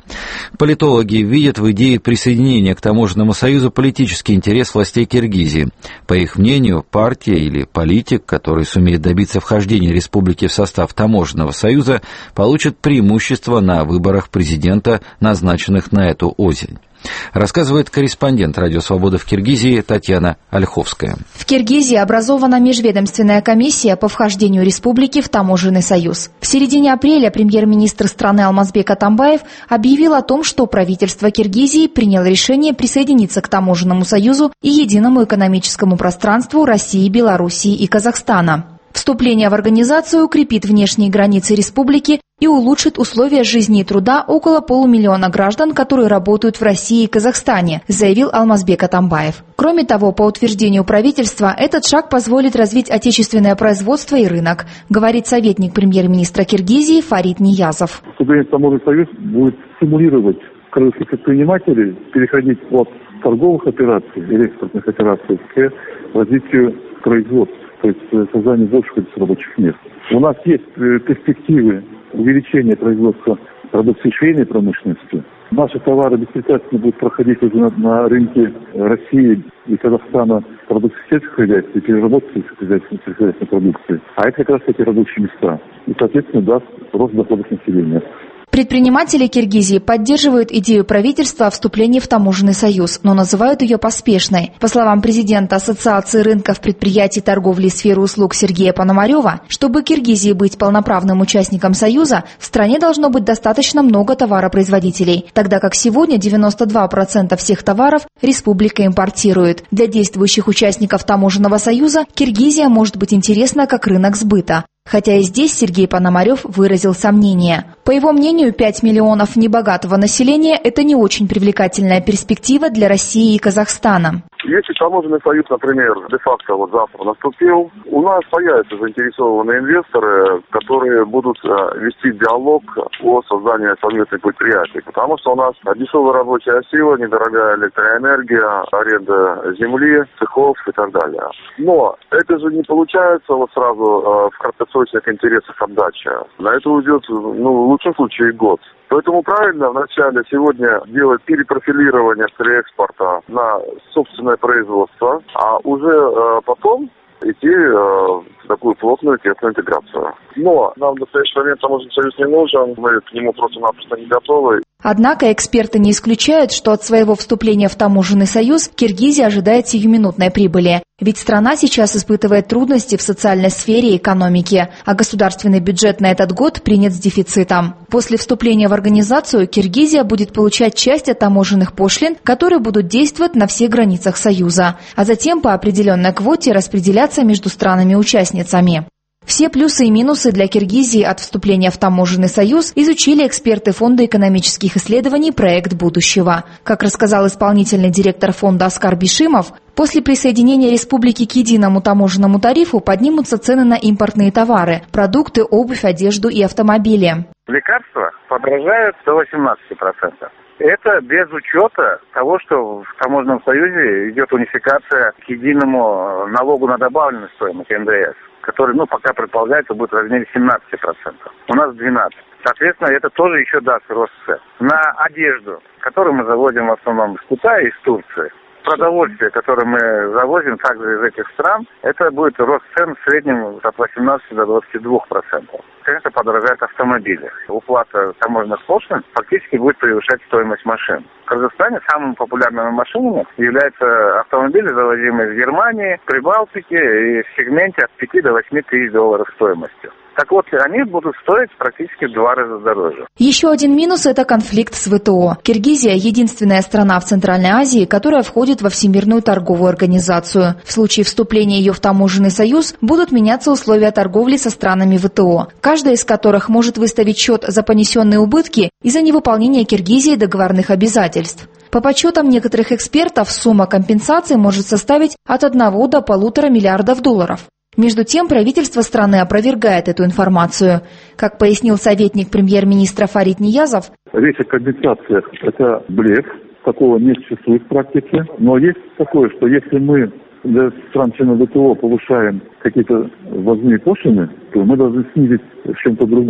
Политологи видят в идее присоединения к таможенному союзу политический интерес властей Киргизии. По их мнению, партия или политик, который сумеет добиться вхождения республики в состав таможенного союза, получит преимущество на выборах президента, назначенных на эту осень. Рассказывает корреспондент «Радио Свобода» в Киргизии Татьяна Ольховская. В Киргизии образована межведомственная комиссия по вхождению республики в таможенный союз. В середине апреля премьер-министр страны Алмазбек Атамбаев объявил о том, что правительство Киргизии приняло решение присоединиться к таможенному союзу и единому экономическому пространству России, Белоруссии и Казахстана. Вступление в организацию укрепит внешние границы республики и улучшит условия жизни и труда около полумиллиона граждан, которые работают в России и Казахстане, заявил Алмазбек Атамбаев. Кроме того, по утверждению правительства, этот шаг позволит развить отечественное производство и рынок, говорит советник премьер-министра Киргизии Фарид Ниязов. Вступление в таможенный союз будет стимулировать кыргызских предпринимателей переходить от торговых операций или экспортных операций к развитию производства, то есть созданию больших рабочих мест. У нас есть перспективы увеличения производства продукции швейной промышленности. Наши товары беспрепятственно будут проходить уже на, на рынке России и Казахстана продукции сельского хозяйства и переработки сельскохозяйственной продукции. А это как раз эти рабочие места. И, соответственно, даст рост доходов населения. Предприниматели Киргизии поддерживают идею правительства о вступлении в таможенный союз, но называют ее поспешной. По словам президента Ассоциации рынков предприятий торговли и сферы услуг Сергея Пономарева, чтобы Киргизии быть полноправным участником союза, в стране должно быть достаточно много товаропроизводителей, тогда как сегодня девяносто два процента всех товаров республика импортирует. Для действующих участников таможенного союза Киргизия может быть интересна как рынок сбыта. Хотя и здесь Сергей Пономарев выразил сомнения. По его мнению, пять миллионов небогатого населения – это не очень привлекательная перспектива для России и Казахстана. Если таможенный союз, например, де-факто вот завтра наступил, у нас появятся заинтересованные инвесторы, которые будут вести диалог о создании совместных предприятий. Потому что у нас дешевая рабочая сила, недорогая электроэнергия, аренда земли, цехов и так далее. Но это же не получается вот сразу в краткосрочных интересах отдачи. На это уйдет, ну, в лучшем случае, год. Поэтому правильно вначале сегодня делать перепрофилирование с реэкспорта на собственное производство, а уже э, потом идти э, в такую плотную тесную интеграцию. Но нам в настоящий момент таможенный союз не нужен, мы к нему просто-напросто не готовы. Однако эксперты не исключают, что от своего вступления в таможенный союз Киргизия ожидает сиюминутной прибыли. Ведь страна сейчас испытывает трудности в социальной сфере и экономике, а государственный бюджет на этот год принят с дефицитом. После вступления в организацию Киргизия будет получать часть от таможенных пошлин, которые будут действовать на всех границах Союза, а затем по определенной квоте распределяться между странами-участницами. Все плюсы и минусы для Киргизии от вступления в таможенный союз изучили эксперты Фонда экономических исследований «Проект будущего». Как рассказал исполнительный директор фонда Оскар Бишимов, после присоединения республики к единому таможенному тарифу поднимутся цены на импортные товары – продукты, обувь, одежду и автомобили. Лекарства подорожают до восемнадцати процентов. Это без учета того, что в таможенном союзе идет унификация к единому налогу на добавленную стоимость эн дэ эс, который, ну, пока предполагается, будет в размере семнадцати процентов. У нас двенадцать процентов. Соответственно, это тоже еще даст рост цен. На одежду, которую мы заводим в основном из Китая и из Турции. Продовольствие, которое мы завозим также из этих стран, это будет рост цен в среднем от восемнадцати до двадцати двух процентов. Конечно, подорожают автомобили. Уплата таможенных пошлин фактически будет превышать стоимость машин. В Казахстане самыми популярными машинами являются автомобили, завозимые из Германии, Прибалтики и в сегменте от пяти до восьми тысяч долларов стоимостью. Так вот, они будут стоить практически в два раза дороже. Еще один минус – это конфликт с вэ тэ о. Киргизия – единственная страна в Центральной Азии, которая входит во Всемирную торговую организацию. В случае вступления ее в таможенный союз будут меняться условия торговли со странами вэ тэ о, каждая из которых может выставить счет за понесенные убытки из-за невыполнения Киргизией договорных обязательств. По подсчетам некоторых экспертов, сумма компенсации может составить от одного до полутора миллиардов долларов. Между тем, правительство страны опровергает эту информацию. Как пояснил советник премьер-министра Фарид Ниязов, речь о компенсациях – это блеф, такого не существует в практике. Но есть такое, что если мы для стран-членов вэ тэ о повышаем какие-то ввозные пошлины, то мы должны снизить в чем-то другом.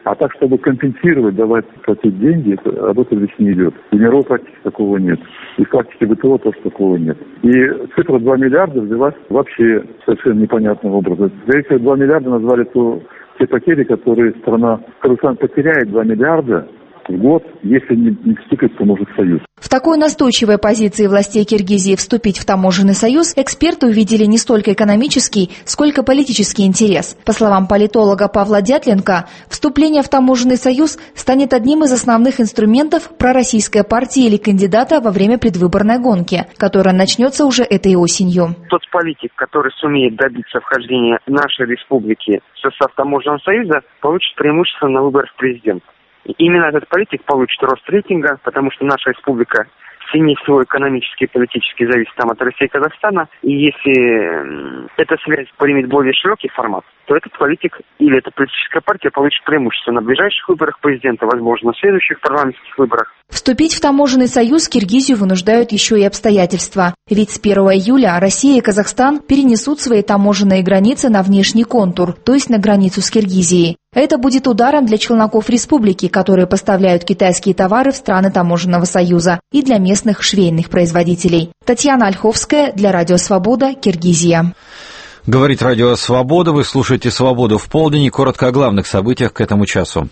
А так, чтобы компенсировать, давать, платить деньги, это, об этом речь не идет. И мировой практики такого нет. И в практике БТО тоже такого нет. И цифра два миллиарда взялась вообще совершенно непонятным образом. Скорее всего, два миллиарда назвали то, те потери, которые страна, Казахстан потеряет два миллиарда в год, если не, не вступит в таможенный союз. В такой настойчивой позиции властей Киргизии вступить в таможенный союз эксперты увидели не столько экономический, сколько политический интерес. По словам политолога Павла Дятленко, вступление в таможенный союз станет одним из основных инструментов пророссийской партии или кандидата во время предвыборной гонки, которая начнется уже этой осенью. Тот политик, который сумеет добиться вхождения нашей республики в состав таможенного союза, получит преимущество на выборах президента. И именно этот политик получит рост рейтинга, потому что наша республика сильнее всего экономически и политически зависит там от России и Казахстана. И если эта связь примет более широкий формат, то этот политик или эта политическая партия получит преимущество на ближайших выборах президента, возможно, на следующих парламентских выборах. Вступить в таможенный союз Киргизию вынуждают еще и обстоятельства. Ведь с первого июля Россия и Казахстан перенесут свои таможенные границы на внешний контур, то есть на границу с Киргизией. Это будет ударом для челноков республики, которые поставляют китайские товары в страны таможенного союза, и для местных швейных производителей. Татьяна Ольховская для Радио Свобода, Киргизия. Говорит Радио Свобода. Вы слушаете «Свободу в полдень» и коротко о главных событиях к этому часу.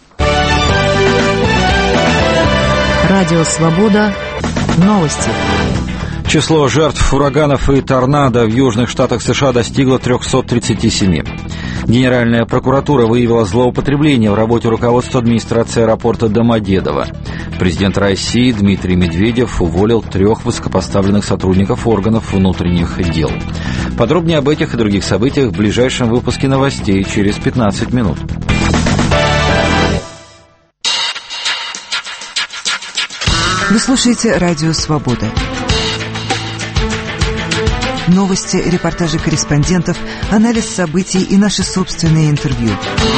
Радио Свобода. Новости. Число жертв ураганов и торнадо в южных штатах США достигло триста тридцать семь. Генеральная прокуратура выявила злоупотребление в работе руководства администрации аэропорта Домодедово. Президент России Дмитрий Медведев уволил трех высокопоставленных сотрудников органов внутренних дел. Подробнее об этих и других событиях в ближайшем выпуске новостей через пятнадцать минут. Вы слушаете Радио Свобода. Новости, репортажи корреспондентов, анализ событий и наши собственные интервью.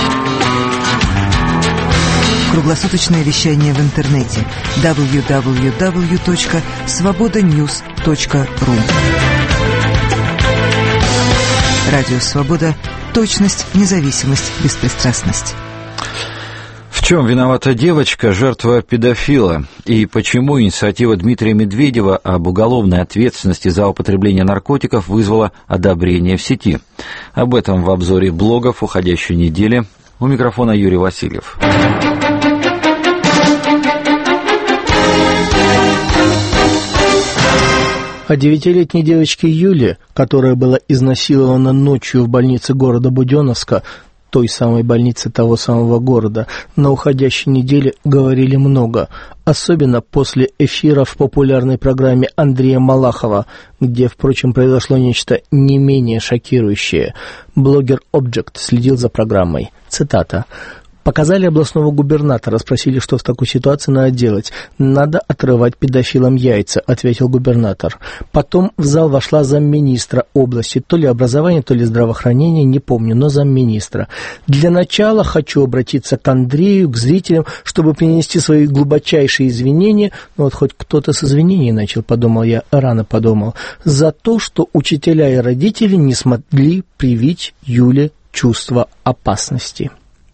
Круглосуточное вещание в интернете дабл ю дабл ю дабл ю точка свобода ньюс точка ру. Радио Свобода. Точность, независимость, беспристрастность. В чем виновата девочка, жертва педофила, и почему инициатива Дмитрия Медведева об уголовной ответственности за употребление наркотиков вызвала одобрение в сети? Об этом в обзоре блогов уходящей недели. У микрофона Юрий Васильев. О девятилетней девочке Юле, которая была изнасилована ночью в больнице города Буденновска, той самой больницы того самого города, на уходящей неделе говорили много, особенно после эфира в популярной программе Андрея Малахова, где, впрочем, произошло нечто не менее шокирующее. Блогер Object следил за программой. Цитата. Показали областного губернатора, спросили, что в такой ситуации надо делать. «Надо отрывать педофилам яйца», — ответил губернатор. Потом в зал вошла замминистра области, то ли образования, то ли здравоохранения, не помню, но замминистра. «Для начала хочу обратиться к Андрею, к зрителям, чтобы принести свои глубочайшие извинения». Ну вот хоть кто-то с извинений начал, подумал я, рано подумал. «За то, что учителя и родители не смогли привить Юле чувство опасности».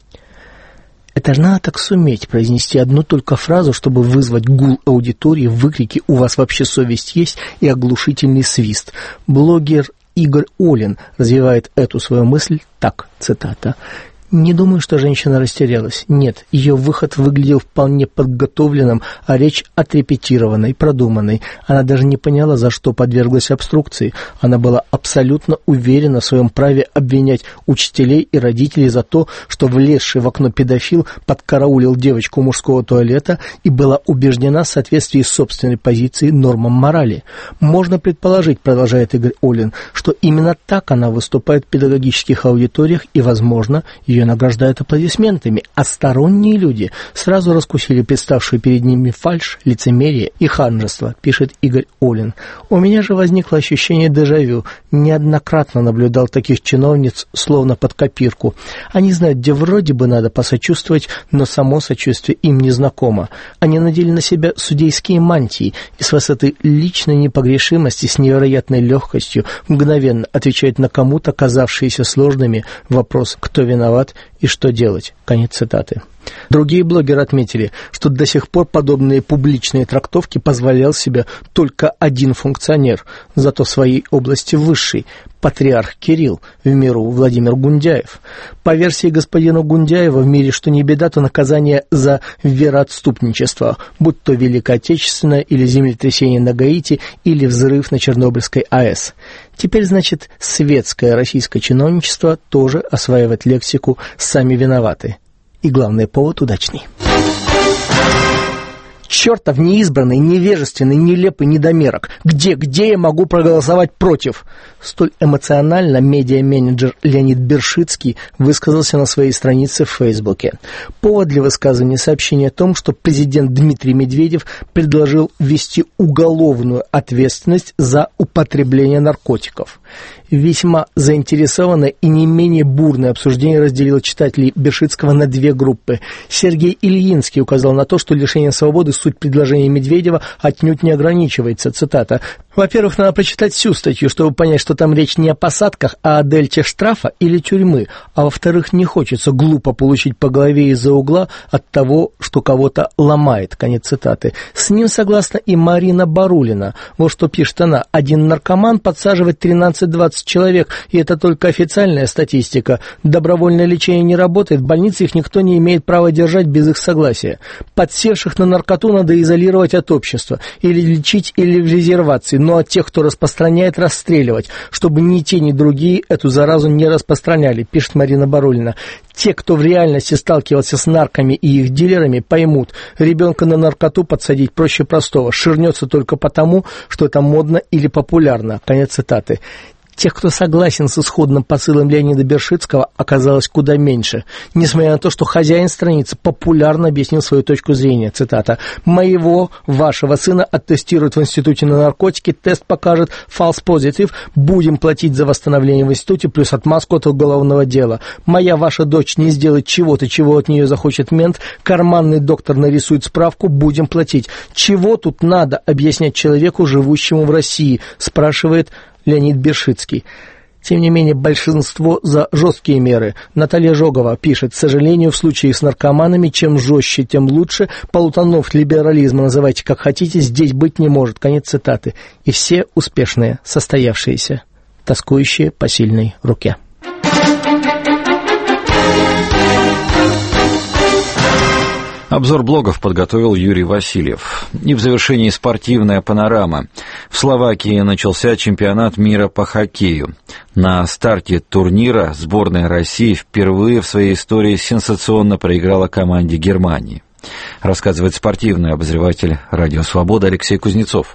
Это же надо так суметь произнести одну только фразу, чтобы вызвать гул аудитории, выкрики «У вас вообще совесть есть?» и оглушительный свист. Блогер Игорь Олин развивает эту свою мысль так, цитата. «Не думаю, что женщина растерялась. Нет, ее выход выглядел вполне подготовленным, а речь отрепетированной, продуманной. Она даже не поняла, за что подверглась обструкции. Она была абсолютно уверена в своем праве обвинять учителей и родителей за то, что влезший в окно педофил подкараулил девочку мужского туалета и была убеждена в соответствии с собственной позицией нормам морали. Можно предположить, продолжает Игорь Олин, что именно так она выступает в педагогических аудиториях и, возможно, ее награждают аплодисментами, а сторонние люди сразу раскусили представшую перед ними фальшь, лицемерие и ханжество, пишет Игорь Олин. У меня же возникло ощущение дежавю. Неоднократно наблюдал таких чиновниц, словно под копирку. Они знают, где вроде бы надо посочувствовать, но само сочувствие им не знакомо. Они надели на себя судейские мантии и с высоты личной непогрешимости с невероятной легкостью мгновенно отвечают на кому-то казавшиеся сложными вопрос «Кто виноват?» И что делать? Конец цитаты. Другие блогеры отметили, что до сих пор подобные публичные трактовки позволял себе только один функционер, зато в своей области высший – патриарх Кирилл, в миру Владимир Гундяев. По версии господина Гундяева, в мире что не беда, то наказание за вероотступничество, будь то Великая Отечественная или землетрясение на Гаити или взрыв на Чернобыльской АЭС. Теперь, значит, светское российское чиновничество тоже осваивает лексику «сами виноваты». И главный повод удачный. Чертов неизбранный, невежественный, нелепый недомерок. Где, где я могу проголосовать против? Столь эмоционально медиа-менеджер Леонид Бершицкий высказался на своей странице в Фейсбуке. Повод для высказывания сообщения о том, что президент Дмитрий Медведев предложил ввести уголовную ответственность за употребление наркотиков. Весьма заинтересованное и не менее бурное обсуждение разделило читателей Бершицкого на две группы. Сергей Ильинский указал на то, что лишение свободы суть предложения Медведева отнюдь не ограничивается. Цитата. Во-первых, надо прочитать всю статью, чтобы понять, что там речь не о посадках, а о дельте штрафа или тюрьмы. А во-вторых, не хочется глупо получить по голове из-за угла от того, что кого-то ломает. Конец цитаты. С ним согласна и Марина Барулина. Вот что пишет она. Один наркоман подсаживает тринадцать-двадцать человек, и это только официальная статистика. Добровольное лечение не работает, в больнице их никто не имеет права держать без их согласия. Подсевших на наркоту надо изолировать от общества, или лечить, или в резервации, но от тех, кто распространяет, расстреливать, чтобы ни те, ни другие эту заразу не распространяли, пишет Марина Барулина. Те, кто в реальности сталкивался с нарками и их дилерами, поймут, ребенка на наркоту подсадить проще простого, ширнется только потому, что это модно или популярно. Конец цитаты. Тех, кто согласен с исходным посылом Леонида Бершицкого, оказалось куда меньше. Несмотря на то, что хозяин страницы популярно объяснил свою точку зрения. Цитата. «Моего, вашего сына оттестируют в институте на наркотики, тест покажет false positive, будем платить за восстановление в институте плюс отмазку от уголовного дела. Моя ваша дочь не сделает чего-то, чего от нее захочет мент, карманный доктор нарисует справку, будем платить. Чего тут надо объяснять человеку, живущему в России?» спрашивает Леонид Бершицкий. Тем не менее, большинство за жесткие меры. Наталья Жогова пишет, к сожалению, в случае с наркоманами, чем жестче, тем лучше. Полутонов либерализма называйте как хотите, здесь быть не может. Конец цитаты. И все успешные, состоявшиеся, тоскующие по сильной руке. Обзор блогов подготовил Юрий Васильев. И в завершении спортивная панорама. В Словакии начался чемпионат мира по хоккею. На старте турнира сборная России впервые в своей истории сенсационно проиграла команде Германии. Рассказывает спортивный обозреватель «Радио Свобода» Алексей Кузнецов.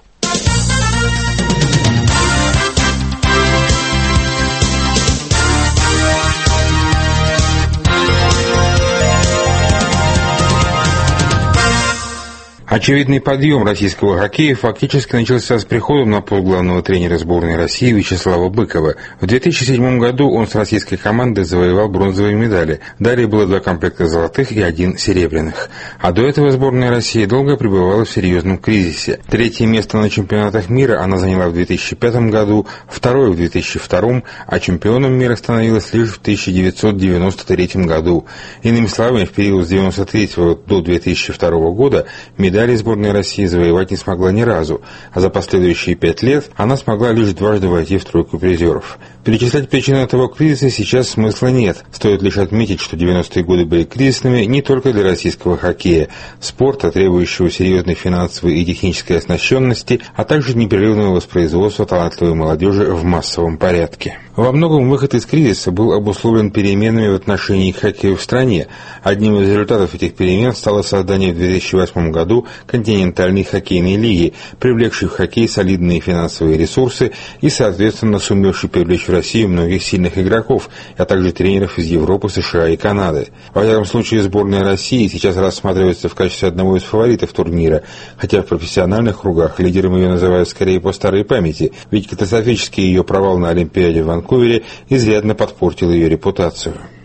Очевидный подъем российского хоккея фактически начался с приходом на пост главного тренера сборной России Вячеслава Быкова. В две тысячи седьмом году он с российской командой завоевал бронзовые медали. Далее было два комплекта золотых и один серебряных. А до этого сборная России долго пребывала в серьезном кризисе. Третье место на чемпионатах мира она заняла в две тысячи пятом году, второе в две тысячи втором, а чемпионом мира становилась лишь в тысяча девятьсот девяносто третьем году. Иными словами, в период с девяносто третьего до две тысячи второго года медали сборная России завоевать не смогла ни разу, а за последующие пять лет она смогла лишь дважды войти в тройку призеров. Перечислять причины этого кризиса сейчас смысла нет. Стоит лишь отметить, что девяностые годы были кризисными не только для российского хоккея, спорта, требующего серьезной финансовой и технической оснащенности, а также непрерывного воспроизводства талантливой молодежи в массовом порядке. Во многом выход из кризиса был обусловлен переменами в отношении к хоккею в стране. Одним из результатов этих перемен стало создание в две тысячи восьмом году континентальной хоккейной лиги, привлекшей в хоккей солидные финансовые ресурсы и, соответственно, сумевшей привлечь в Россию многих сильных игроков, а также тренеров из Европы, США и Канады. Во всяком случае, сборная России сейчас рассматривается в качестве одного из фаворитов турнира, хотя в профессиональных кругах лидером ее называют скорее по старой памяти, ведь катастрофический ее провал на Олимпиаде в Ванкувере изрядно подпортил ее репутацию.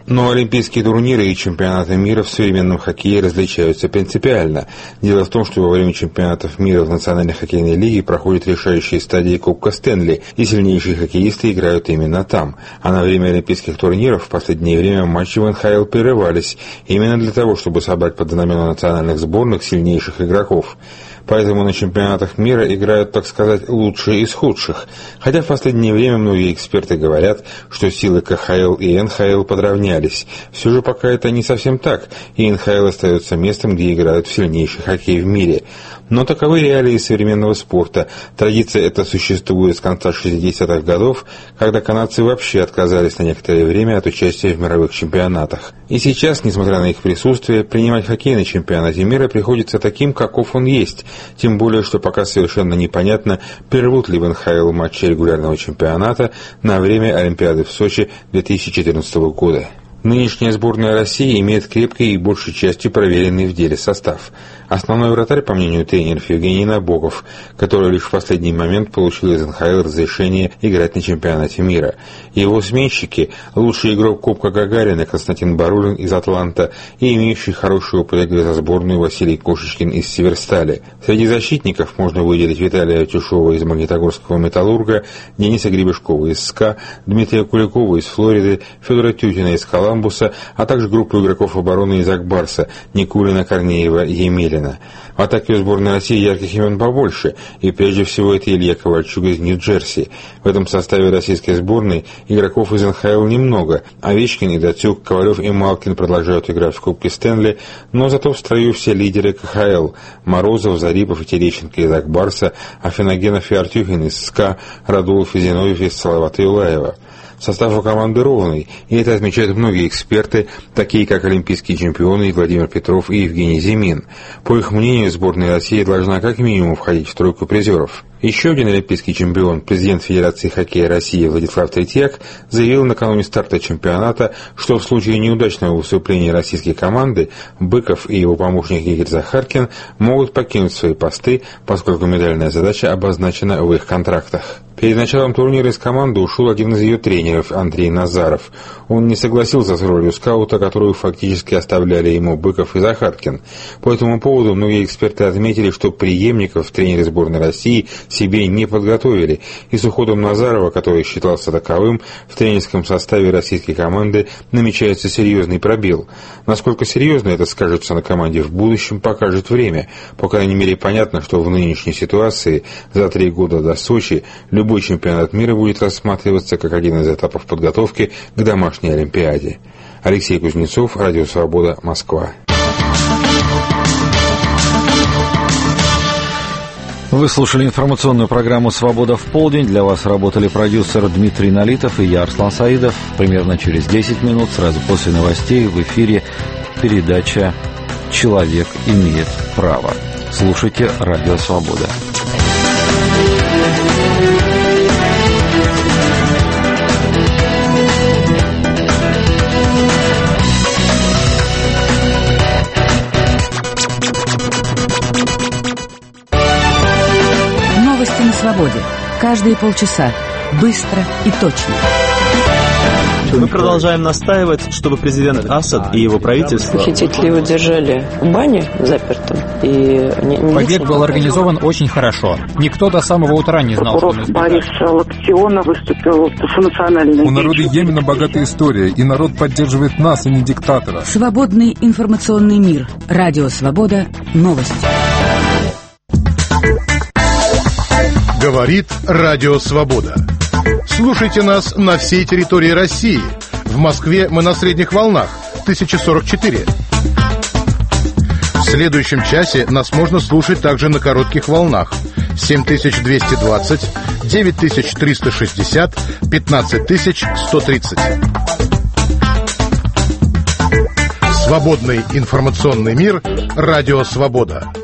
Но олимпийские турниры и чемпионаты мира в современном хоккее различаются принципиально. Дело в том, что во время чемпионатов мира в Национальной хоккейной лиге проходят решающие стадии Кубка Стэнли, и сильнейшие хоккеисты играют именно там. А на время олимпийских турниров в последнее время матчи в эн ха эл прерывались именно для того, чтобы собрать под знамена национальных сборных сильнейших игроков. Поэтому на чемпионатах мира играют, так сказать, лучшие из худших. Хотя в последнее время многие эксперты говорят, что силы ка ха эл и эн ха эл подравнялись. Все же пока это не совсем так, и эн ха эл остается местом, где играют в сильнейший хоккей в мире. Но таковы реалии современного спорта. Традиция эта существует с конца шестидесятых годов, когда канадцы вообще отказались на некоторое время от участия в мировых чемпионатах. И сейчас, несмотря на их присутствие, принимать хоккей на чемпионате мира приходится таким, каков он есть. Тем более, что пока совершенно непонятно, прервут ли в эн ха эл матчи регулярного чемпионата на время Олимпиады в Сочи две тысячи четырнадцатого года. Нынешняя сборная России имеет крепкий и большей частью проверенный в деле состав. Основной вратарь, по мнению тренеров, Евгений Набоков, который лишь в последний момент получил из эн ха эл разрешение играть на чемпионате мира. Его сменщики – лучший игрок Кубка Гагарина Константин Барулин из «Атланта» и имеющий хороший опыт игры за сборную Василий Кошечкин из «Северстали». Среди защитников можно выделить Виталия Тюшова из Магнитогорского «Металлурга», Дениса Гребешкова из «СКА», Дмитрия Куликова из «Флориды», Федора Тютина из «Коламбуса», а также группу игроков обороны из «Акбарса» – Никулина, Корнеева, Емелина. В атаке у сборной России ярких имен побольше, и прежде всего это Илья Ковальчук из Нью-Джерси. В этом составе российской сборной игроков из эн ха эл немного. Овечкин, Идатюк, Ковалев и Малкин продолжают играть в Кубке Стэнли, но зато в строю все лидеры ка ха эл. Морозов, Зарипов и Терещенко из «Акбарса», Афиногенов и Артюхин из «СКА», Радулов и Зиновьев из «Салавата Юлаева». Состав у команды ровный, и это отмечают многие эксперты, такие как олимпийские чемпионы Владимир Петров и Евгений Зимин. По их мнению, сборная России должна как минимум входить в тройку призеров. Еще один олимпийский чемпион, президент Федерации хоккея России Владислав Третьяк, заявил накануне старта чемпионата, что в случае неудачного выступления российской команды Быков и его помощник Игорь Захаркин могут покинуть свои посты, поскольку медальная задача обозначена в их контрактах. Перед началом турнира из команды ушел один из ее тренеров, Андрей Назаров. Он не согласился с ролью скаута, которую фактически оставляли ему Быков и Захаркин. По этому поводу многие эксперты отметили, что преемников тренеры сборной России себе не подготовили, и с уходом Назарова, который считался таковым, в тренерском составе российской команды намечается серьезный пробел. Насколько серьезно это скажется на команде в будущем, покажет время. По крайней мере, понятно, что в нынешней ситуации за три года до Сочи любой чемпионат мира будет рассматриваться как один из этапов подготовки к домашней Олимпиаде. Алексей Кузнецов, Радио Свобода, Москва. Вы слушали информационную программу «Свобода в полдень». Для вас работали продюсер Дмитрий Налитов и я, Арслан Саидов. Примерно через десять минут, сразу после новостей, в эфире передача «Человек имеет право». Слушайте «Радио Свобода». Новости на свободе. Каждые полчаса. Быстро и точно. Мы продолжаем настаивать, чтобы президент Асад и его правительство... Похитителей его держали в бане запертым. И побег был организован очень хорошо. Никто до самого утра не знал, прокурор что он Борис Локтиона выступил с национальной... У народа Йемена богатая история, и народ поддерживает нас, а не диктатора. Свободный информационный мир. Радио Свобода. Новости. Говорит Радио Свобода. Слушайте нас на всей территории России. В Москве мы на средних волнах тысяча сорок четыре. В следующем часе нас можно слушать также на коротких волнах семь тысяч двести двадцать, девять тысяч триста шестьдесят, пятнадцать тысяч сто тридцать. Свободный информационный мир. Радио Свобода.